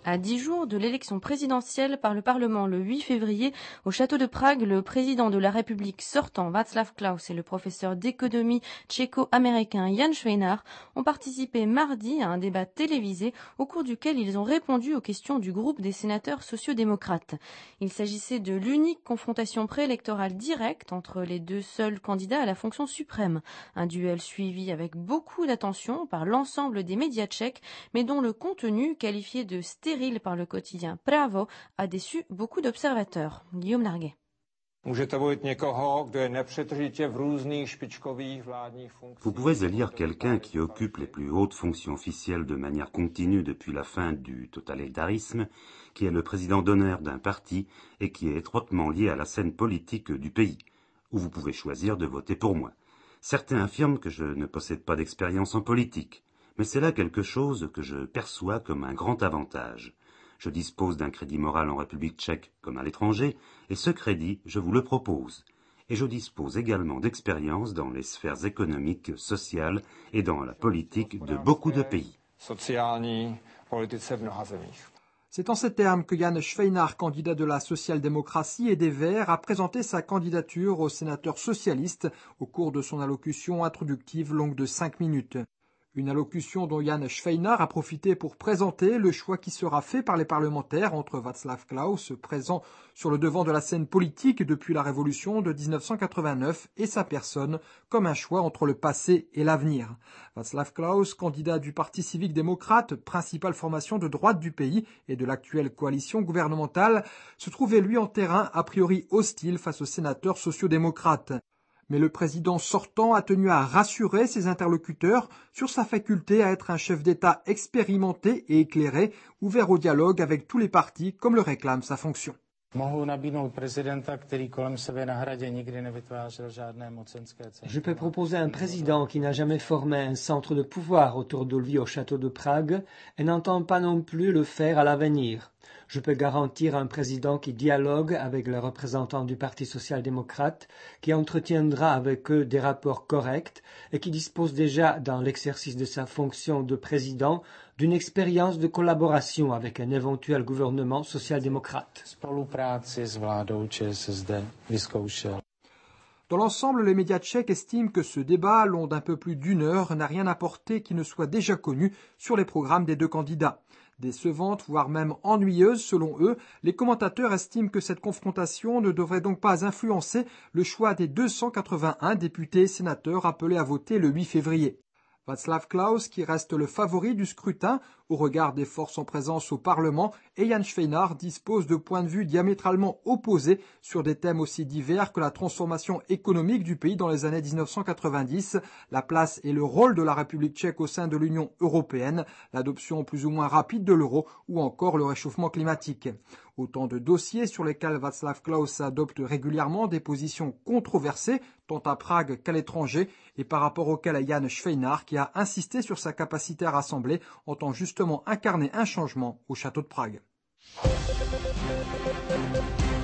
À 10 jours de l'élection présidentielle par le Parlement le 8 février, au château de Prague, le président de la République sortant, Václav Klaus, et le professeur d'économie tchéco-américain Jan Švejnar ont participé mardi à un débat télévisé au cours duquel ils ont répondu aux questions du groupe des sénateurs sociaux-démocrates. Il s'agissait de l'unique confrontation préélectorale directe entre les deux seuls candidats à la fonction suprême. Un duel suivi avec beaucoup d'attention par l'ensemble des médias tchèques, mais dont le contenu, qualifié de stérile par le quotidien Právo, a déçu beaucoup d'observateurs. Guillaume Larguet. Vous pouvez élire quelqu'un qui occupe les plus hautes fonctions officielles de manière continue depuis la fin du totalitarisme, qui est le président d'honneur d'un parti et qui est étroitement lié à la scène politique du pays. Ou vous pouvez choisir de voter pour moi. Certains affirment que je ne possède pas d'expérience en politique, mais c'est là quelque chose que je perçois comme un grand avantage. Je dispose d'un crédit moral en République tchèque comme à l'étranger, et ce crédit, je vous le propose. Et je dispose également d'expérience dans les sphères économiques, sociales et dans la politique de beaucoup de pays. C'est en ces termes que Jan Švejnar, candidat de la social-démocratie et des Verts, a présenté sa candidature au sénateur socialiste au cours de son allocution introductive longue de 5 minutes. Une allocution dont Jan Švejnar a profité pour présenter le choix qui sera fait par les parlementaires entre Václav Klaus, présent sur le devant de la scène politique depuis la révolution de 1989, et sa personne, comme un choix entre le passé et l'avenir. Václav Klaus, candidat du Parti civique démocrate, principale formation de droite du pays et de l'actuelle coalition gouvernementale, se trouvait lui en terrain a priori hostile face aux sénateurs sociaux-démocrates. Mais le président sortant a tenu à rassurer ses interlocuteurs sur sa faculté à être un chef d'État expérimenté et éclairé, ouvert au dialogue avec tous les partis comme le réclame sa fonction. Je peux proposer un président qui n'a jamais formé un centre de pouvoir autour de lui au château de Prague et n'entend pas non plus le faire à l'avenir. Je peux garantir un président qui dialogue avec les représentants du Parti social-démocrate, qui entretiendra avec eux des rapports corrects et qui dispose déjà, dans l'exercice de sa fonction de président, d'une expérience de collaboration avec un éventuel gouvernement social-démocrate. Dans l'ensemble, les médias tchèques estiment que ce débat, long d'un peu plus d'une heure, n'a rien apporté qui ne soit déjà connu sur les programmes des deux candidats. Décevante, voire même ennuyeuse selon eux, les commentateurs estiment que cette confrontation ne devrait donc pas influencer le choix des 281 députés et sénateurs appelés à voter le 8 février. Václav Klaus, qui reste le favori du scrutin au regard des forces en présence au Parlement, et Jan Švejnar disposent de points de vue diamétralement opposés sur des thèmes aussi divers que la transformation économique du pays dans les années 1990, la place et le rôle de la République tchèque au sein de l'Union européenne, l'adoption plus ou moins rapide de l'euro ou encore le réchauffement climatique. Autant de dossiers sur lesquels Václav Klaus adopte régulièrement des positions controversées, tant à Prague qu'à l'étranger, et par rapport auxquels Jan Švejnar, qui a insisté sur sa capacité à rassembler, entend justement incarner un changement au château de Prague.